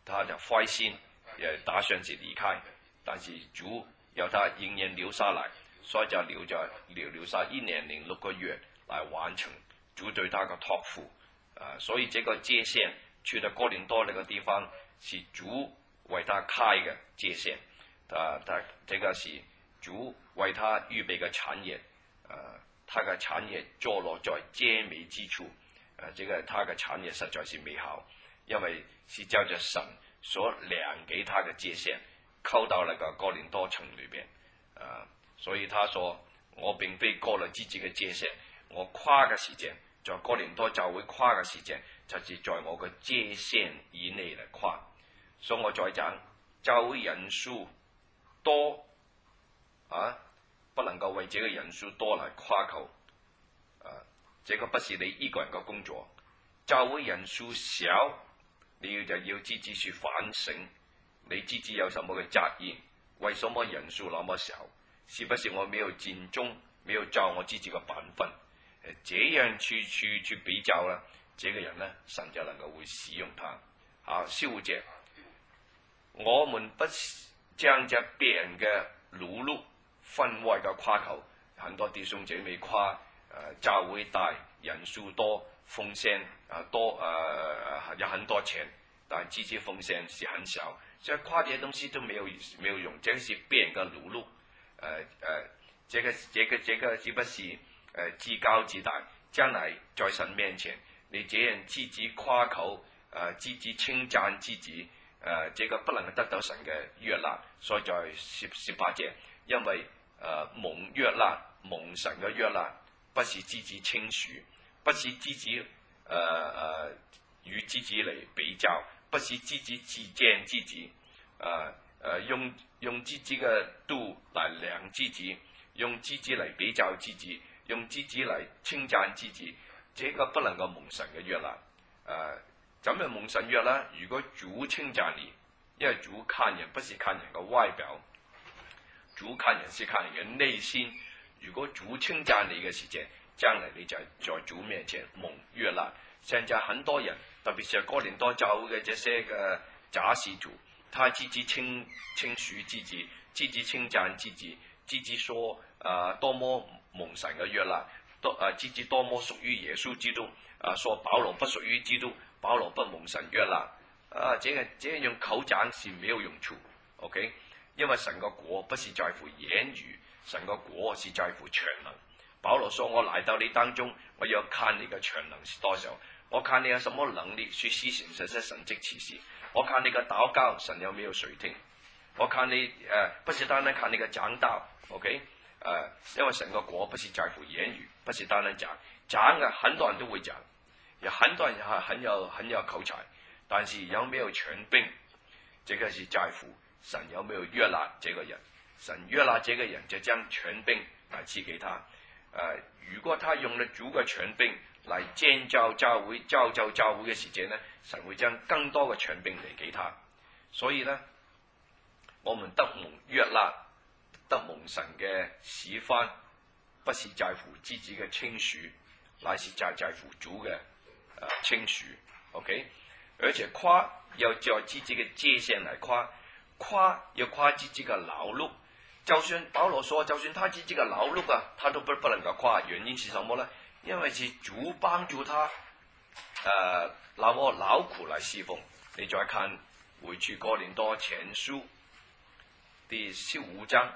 他就灰心，也打算是離開，但是主要他仍然留下來，所以就留咗留留下一年零六個月來完成主對他嘅託付。啊，所以這個界限去到哥林多那個地方是主為他開嘅界限，啊，他這個是主為他預備嘅產業，啊，他嘅產業坐落在佳美之處，啊，這個他嘅產業實在是美好，因為是照着神所量給他嘅界限，扣到那個哥林多城裏邊，啊，所以他說我並非過了自己嘅界限，我誇嘅時間。在哥林多教會誇嘅時間，就是在我嘅界限以內嚟誇。所以我再講，教會人數多啊，不能夠為這個人數多嚟誇口。啊，這個不是你一個人嘅工作。教會人數少，你要就要自己去反省，你自己有什麼嘅責任？為什麼人數那麼少？是不是我沒有盡忠，沒有照我自己嘅本分？這樣去去去比較啦，這個人呢，神就能夠會使用他。好，師傅姐，我們不將着別人嘅勞碌分外嘅誇口，很多弟兄姐妹誇，誒、呃、教會大，人數多，奉獻啊多，誒、呃、有很多錢，但自己奉獻是很少，所以誇這些東西都沒有沒有用，這是別人嘅勞碌，誒、呃、誒、呃，這個這個這個是不是？誒、呃、自高自大，將來在神面前，你這樣自己誇口，誒、呃、自己稱讚自己，誒、呃、這個不能得到神嘅悅納。所以在十十八節，因為誒、呃、蒙悅納，蒙神嘅悅納，不是自己稱許，不是自己誒誒、呃、與自己嚟比較，不是自己自薦自己，誒、呃、誒、呃、用用自己嘅度嚟量自己，用自己嚟比較自己。用自己嚟稱讚自己，這個不能夠蒙神嘅悅納。誒、呃，怎樣蒙神悅納？如果主稱讚你，因為主看人不是看人嘅外表，主看人是看人嘅內心。如果主稱讚你嘅時間，將來你就在主面前蒙悅納。現在很多人，特別是哥林多教會嘅這些嘅假使徒，他自己稱稱許自己，自己稱讚自己，自己說誒、呃、多麼蒙神嘅悅納，多誒自己多麼屬於耶穌基督，啊，說保羅不屬於基督，保羅不蒙神悅納，啊，這個這樣口講是沒有用處 ，OK？ 因為神個國不是在乎言語，神個國是在乎全能。保羅說：我來到你當中，我要看你嘅全能是多少，我看你有什麼能力去施行這些神蹟奇事，我看你嘅禱告神有沒有垂聽，我看你誒、呃，不是單單看你嘅講道 ，OK？誒、呃，因為神個國不是在乎言語，不是單單講，講嘅很多人都會講，有很多人係很有很有口才，但是有沒有權柄，這個是在乎神有沒有悅納這個人，神悅納這個人就將權柄來賜給他。誒、呃，如果他用了主嘅權柄來建造教會、造就教會嘅時間呢，神會將更多嘅權柄嚟給他。所以呢，我們得蒙悅納。得蒙神嘅使翻，不是在乎自己嘅稱許，乃是在在乎主嘅誒稱許。OK， 而且誇要在自己嘅界限嚟誇，誇要誇自己嘅勞碌。就算保羅說，就算他自己嘅勞碌啊，他都不不能夠誇。原因是什麼呢？因為是主幫助他誒、呃，那麼勞苦嚟侍奉。你再看回去哥林多前書第十五章。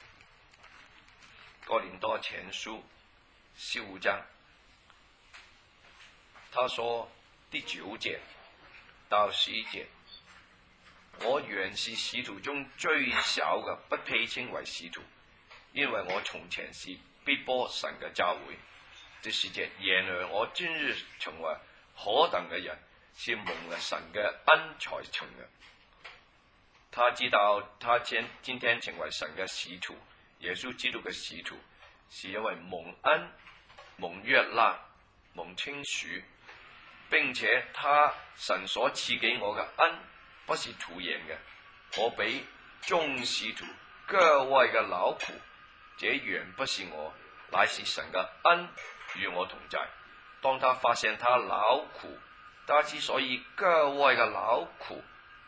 哥林多前書十五章，他說第九節到十一節，我原是使徒中最小嘅，不配稱為使徒，因為我從前是逼迫神嘅教會。這時節，然而我今日成為何等嘅人，是蒙了神嘅恩才成嘅。他知道他今今天成為神嘅使徒。耶穌基督嘅使徒，是因為蒙恩、蒙悅納、蒙稱許，並且他神所賜給我嘅恩，不是徒然嘅。我比眾使徒格外嘅勞苦，這原不是我，乃是神嘅恩與我同在。當他發現他勞苦，他之所以格外嘅勞苦，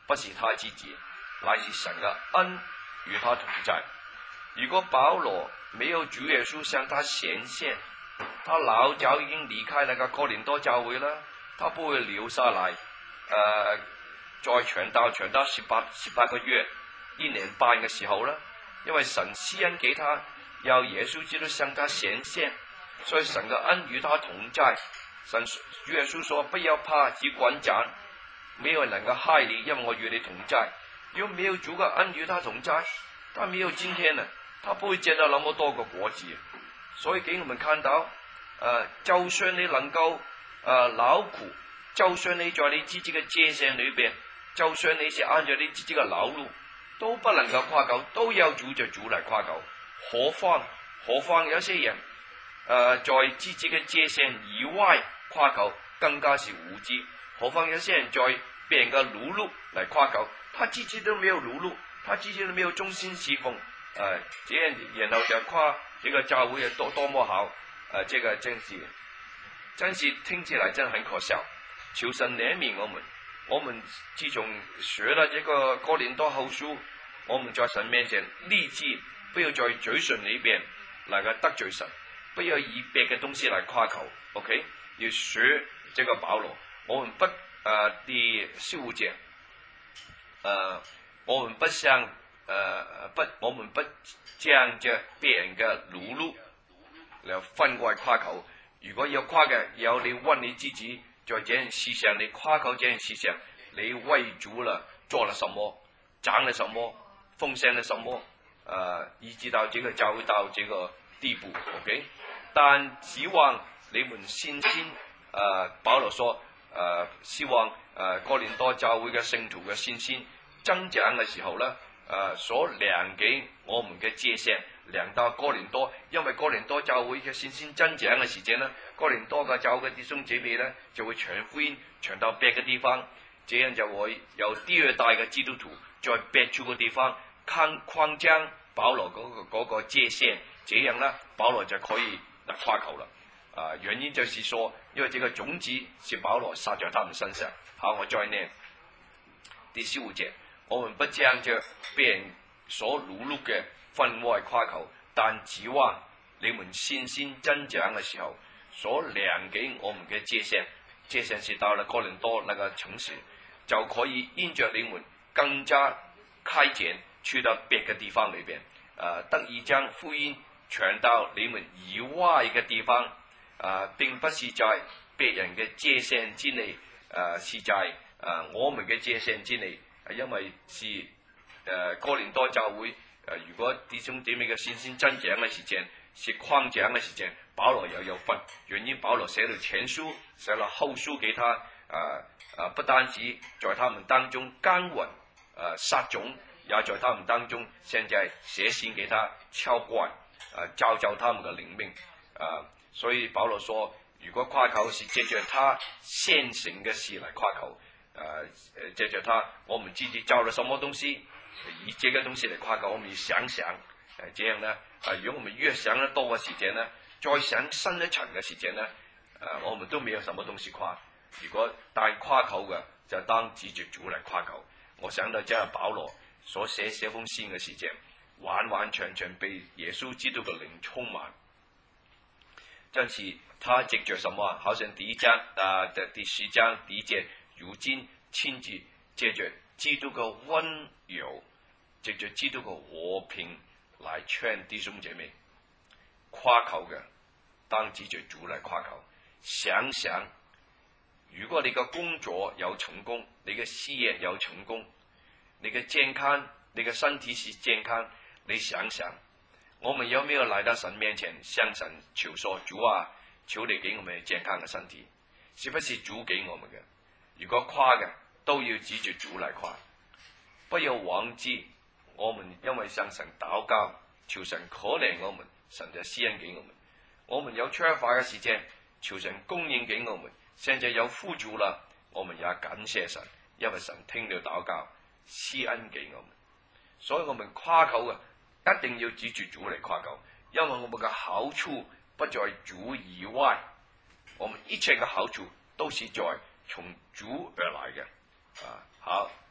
不是他自己，乃是神嘅恩與他同在。如果保羅沒有主耶穌向他顯現，他老早已經離開那個哥林多教會啦，他不會留下來，誒、呃，再傳道傳到十八十八個月、一年半嘅時候啦，因為神施恩給他，要耶穌基督向他顯現，所以神嘅恩與他同在。神主耶穌說：不要怕，只管講，沒有人能夠害你，因為我與你同在。如果沒有主嘅恩與他同在，他沒有今天呢，他不會見到那麼多個果子。所以給我們看到，誒、呃，就算你能夠誒、呃、勞苦，就算你在你自己嘅界限裏邊，就算你是按照你自己嘅勞碌，都不能夠誇口，都要主着主嚟誇口。何況何況有些人誒、呃、在自己嘅界限以外誇口，更加是無知。何況有些人在別人嘅勞碌嚟誇口，他自己都沒有勞碌，他自己都沒有忠心侍奉，誒、呃，這樣然後就誇這個教會有多多麼好，誒、呃，這個真是真是聽起來真係很可笑。求神憐憫我們，我們自從學了這個哥林多後書，我們在神面前立志，不要在嘴唇裏邊那個得罪神，不要以別嘅東西來誇口 ，OK？要學這個保羅，我們不誒、呃、第十五節，誒、呃，我們不像誒、呃、不，我們不將着別人嘅勞碌嚟分外誇口。如果要誇嘅，有你問你自己，在這樣事上，你誇口這樣事上，你為主了做了什麼，講了什麼，奉獻了什麼，誒、呃，以致到這個教會到這個地步 ，OK？但指望你們信心，誒、呃，保羅說，誒、呃，希望誒、呃、哥林多教會嘅聖徒嘅信心增長嘅時候咧，誒、呃，所量給我們嘅界限量到哥林多，因為哥林多教會嘅信心增長嘅時間呢，哥林多嘅教會嘅弟兄姐妹呢就會傳福音傳到別嘅地方，這樣就會有第二代嘅基督徒在別處嘅地方擴擴張保羅嗰、那個、那個界限，這樣呢保羅就可以嚟誇口啦。啊，原因就是說，因為這個種子是保羅撒在他們身上。好，我再念第十五節，我們不將着別人所勞碌嘅分外誇口，但指望你們信心增長嘅時候，所量給我們嘅界限，界限是到了哥林多那個城市，就可以因着你們更加開展去到別嘅地方裏邊，啊，得以將福音傳到你們以外嘅地方。啊，並不是在別人嘅界限之內，啊，是在啊我們嘅界限之內，因為是誒、啊、哥林多教會，誒、啊、如果弟兄姊妹嘅信心增長嘅時間，是擴張嘅時間，保羅又有份，原因保羅寫了前書，寫了後書給他，啊啊不單止在他們當中耕耘，啊撒種，也在他們當中現在寫信給他澆灌，啊造就他們嘅靈命，啊。所以保羅說，如果誇口是借着他現成嘅事嚟誇口，誒、呃、誒借着他，我們自己造了什麼東西，以這個東西嚟誇口，我們要想想，誒、呃、這樣呢，啊、呃、如果我們越想得多嘅時間呢，再想深一層嘅時間呢，誒、呃、我們都沒有什麼東西誇。如果但誇口嘅，就當指住主嚟誇口。我想到即係保羅所寫寫封信嘅時間，完完全全被耶穌基督嘅靈充滿。真是他藉着什麼？好像第一章啊的第十章第一節，如今親自借着基督嘅溫柔，藉着基督嘅和平來勸弟兄姐妹。誇口嘅，當指着主嚟誇口。想想，如果你嘅工作有成功，你嘅事業有成功，你嘅健康，你嘅身體是健康，你想想。我們有沒有來到神面前向神求說，主啊，求你給我們健康嘅身體，是不是主給我們嘅？如果誇嘅，都要指住主嚟誇，不要忘記我們因為向神禱告，求神可憐我們，神就施恩給我們。我們有缺乏嘅時間，求神供應給我們。現在有富足了，我們也感謝神，因為神聽了禱告，施恩給我們。所以我們誇口嘅，一定要指住主嚟誇口，因為我們嘅好處不在主以外，我們一切嘅好處都是在從主而來嘅。啊，好。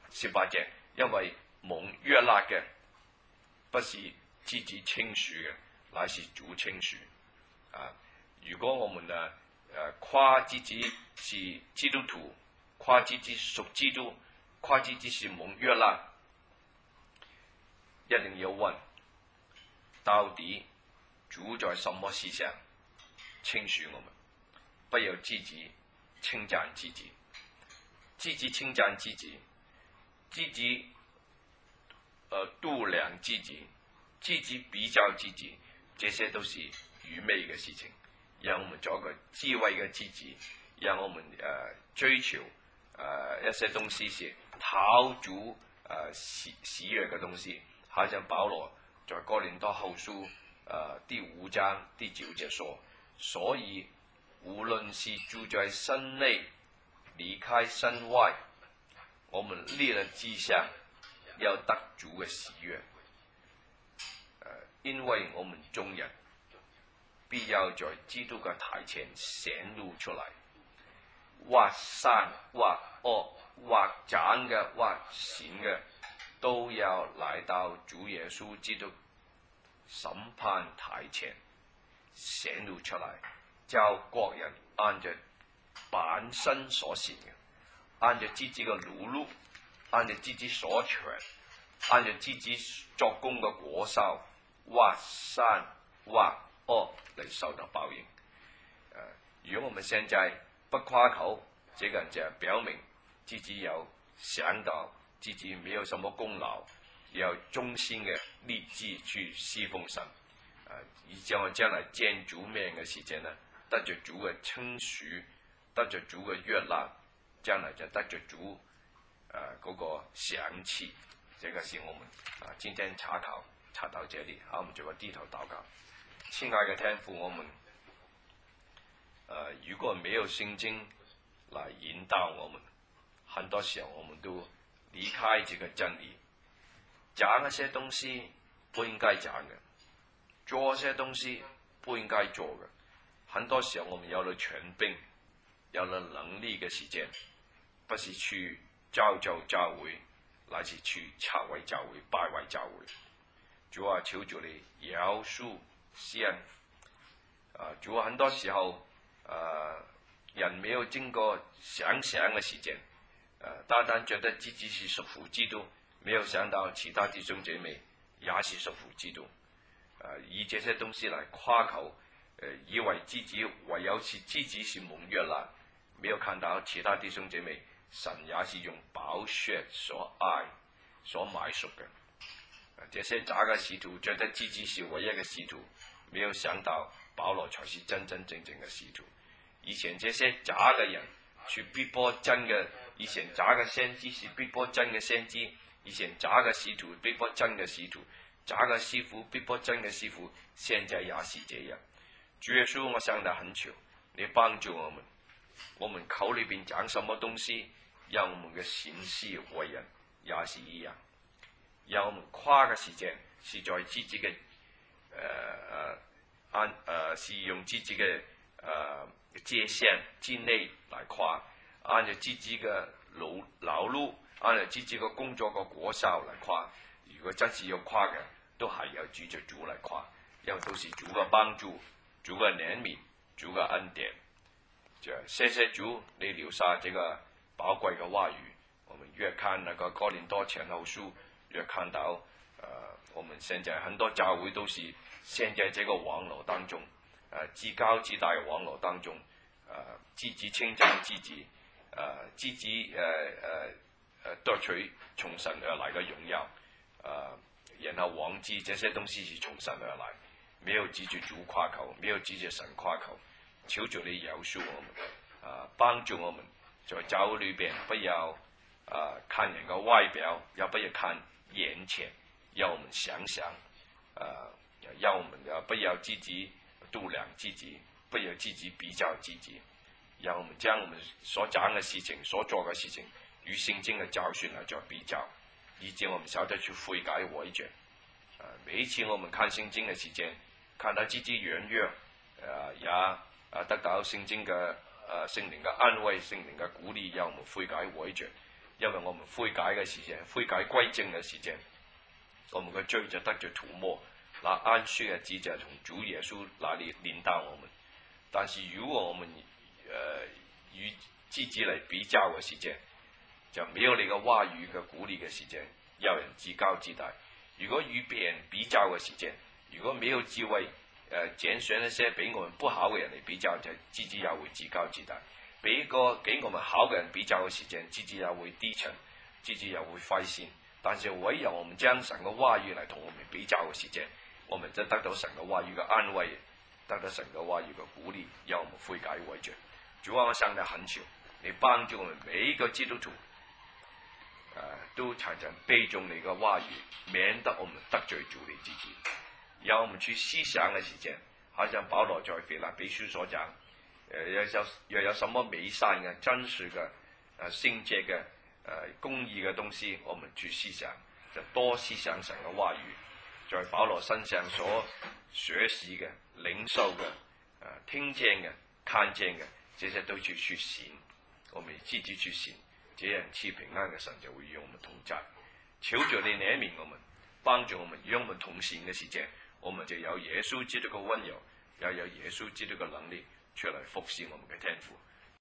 十八節，因為蒙悅納嘅不是自己稱許嘅，乃是主稱許。啊，如果我們啊誒誇自己是基督徒，誇自己屬基督，誇自己是蒙悅納，一定要問到底主在什麼事上稱許我們，不要自己稱讚自己，自己稱讚自己，自己呃度量自己，自己比較自己，這些都是愚昧嘅事情。讓我們做一個智慧嘅自己，讓我們誒、呃、追求誒、呃、一些東西是討主誒喜喜悅嘅東西。好像保羅在哥林多後書誒、呃、第五章第九節說，所以無論是住在身內，離開身外，我們立了志向，要得主嘅喜悅。誒、呃，因為我們眾人必要在基督嘅台前顯露出來，或善或惡，或賺嘅或善嘅，都要來到主耶穌基督審判台前顯露出來，叫各人按着本身所行嘅，按着自己嘅勞碌，按着自己所長，按着自己作工嘅果效，或善或惡嚟受到報應。呃，如果我們現在不誇口，這個人就表明自己有想到自己沒有什麼功勞，要忠心嘅立志去侍奉神。呃，以將我將來見主面嘅時間呢，得着主嘅稱許，得着主嘅悅納，將來就得着主誒嗰、呃那個賞賜。這個是我們啊，今天查考查到這裡，好，我們就個低頭禱告。親愛嘅天父，我們誒、呃、如果沒有聖經來引導我們，很多時候我們都離開這個真理，講一些東西不應該講嘅，做一些東西不應該做嘅。很多時候我們有了權柄，有了能力嘅時間，不是去造就教會，乃是去拆毀教會、敗壞教會。主啊，求主你饒恕世人。啊，主啊，很多時候，啊，人沒有經過想想嘅時間，啊，單單覺得自己是屬乎基督，沒有想到其他弟兄姐妹也是屬乎基督。啊，以這些東西來誇口，呃，以為自己唯有是自己是蒙悅納，沒有看到其他弟兄姐妹，神也是用寶血所愛、所買贖嘅。啊，這些假嘅使徒覺得自己是唯一嘅使徒，沒有想到保羅才是真真正正嘅使徒。以前這些假嘅人去逼迫真嘅，以前假嘅先知是逼迫真嘅先知，以前假嘅使徒逼迫真嘅使徒，假嘅師傅逼迫真嘅師傅，現在也是這樣。主耶穌，我向你懇求，你幫助我們，我們口裏邊講什麼東西，讓我們嘅行事為人也是一樣。讓我們誇嘅時間是在自己嘅誒誒按誒是用自己嘅誒界限之內來誇，按照自己嘅勞勞碌，按照自己嘅工作嘅果效來誇。如果真是要誇嘅，都係要指着主來誇，因為都是主嘅幫助、主嘅憐憫、主嘅恩典。就謝謝主，你留下這個寶貴嘅話語。我們越看那個哥林多前後書，越看到，呃，我們現在很多教會都是陷在這個網絡當中，呃，自高自大嘅網絡當中，呃，自己稱讚自己，呃，自己呃呃呃奪取從神而來嘅榮耀，呃，然後忘記這些東西是從神而來，沒有指着主誇口，沒有指着神誇口，求主你饒恕我們，啊、呃，幫助我們在教會裏邊不要啊、呃、看人嘅外表，也不要看眼前，要我們想想，啊、呃，要我們啊不要自己度量自己，不要自己比較自己，讓我們將我們所講嘅事情、所做嘅事情與聖經嘅教訓嚟做比較，以致我們曉得去悔改回轉。啊、呃，每一次我們看聖經嘅時間，看到自己軟弱，啊、呃、也啊得到聖經嘅啊聖靈嘅安慰、聖靈嘅鼓勵，讓我們悔改回轉。 因為我們悔改嘅時間，悔改歸正嘅時間，我們嘅罪就得着塗抹。那安息嘅日就係從主耶穌那裡領導我們。但是如果我們誒、呃、與自己嚟比較嘅時間，就沒有你嘅話語嘅鼓勵嘅時間，有人自高自大。如果與別人比較嘅時間，如果沒有智慧誒揀選一些比我們不好嘅人嚟比較，就自己也會自高自大。俾個給我們好嘅人比較嘅時間，自己也會低沉，自己也會灰心。但是唯有我們將神嘅話語嚟同我們比較嘅時間，我們就得到神嘅話語嘅安慰，得到神嘅話語嘅鼓勵，讓我們悔改為着。主啊，我向你懇求，你幫助我們每一個基督徒，誒、呃、都常常背誦你嘅話語，免得我們得罪主你自己。讓我們去思想嘅時間，好像保羅在腓立比書所講。誒，有有又有什麼美善嘅、真實嘅、誒聖潔嘅、誒公義嘅東西，我們去思想，就多思想神嘅話語，在保羅身上所學習嘅、領受嘅、誒、呃、聽見嘅、看見嘅，這些都去去行，我們自己去行，這樣賜平安嘅神就會與我們同在。求着你憐憫我們，幫助我們，與我們同行嘅時間，我們就有耶穌基督嘅溫柔，又有耶穌基督嘅能力。出來服侍我們嘅天父。